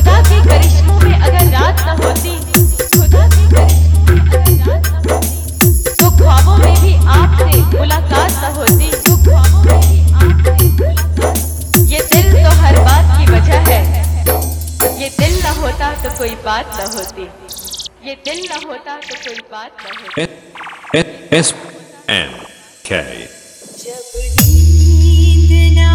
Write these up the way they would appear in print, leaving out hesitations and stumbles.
खुदा के करिश्मों में अगर रात न होती, खुदा के करिश्मों में अगर रात न होती, तो ख्वाबों में भी आपसे मुलाकात न होती, तो ख्वाबों में भी आपसे मुलाकात। ये दिल तो हर बात की वजह है, ये दिल न होता तो कोई बात न होती, ये दिल न होता तो कोई बात न होती। SNK जब नींद न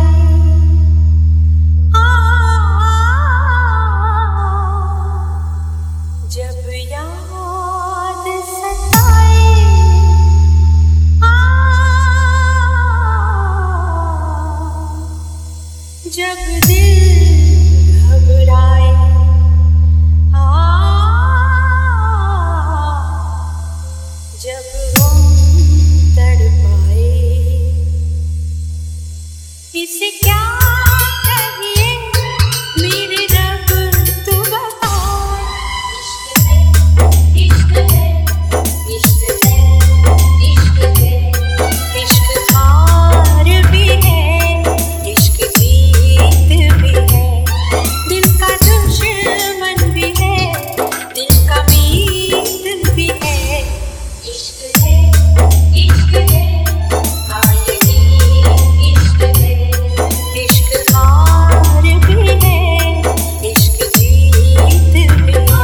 जब याद सताए, जब दिल घबराए, जब गम तड़पाए, इसे क्या कहिए मेरे रब तू बता। इश्क है, इश्क है, इश्क है, इश्क हार भी है, इश्क जीत भी है, दिल का दुश्मन भी है, दिल का मीत भी है। इश्क है, इश्क है, हाँ यही इश्क है, इश्क हार भी है, इश्क जीत भी है।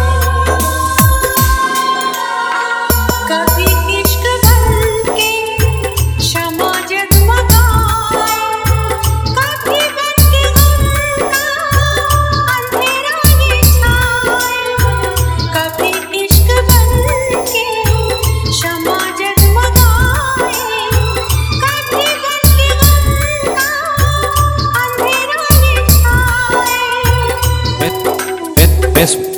कभी इश्क बनके शमा जगमगाए, कभी बनके गम का अंधेरा ये छाए, कभी इश्क बनके शमा जगमगाए, कभी बनके गम का अंधेरा ये छाए। S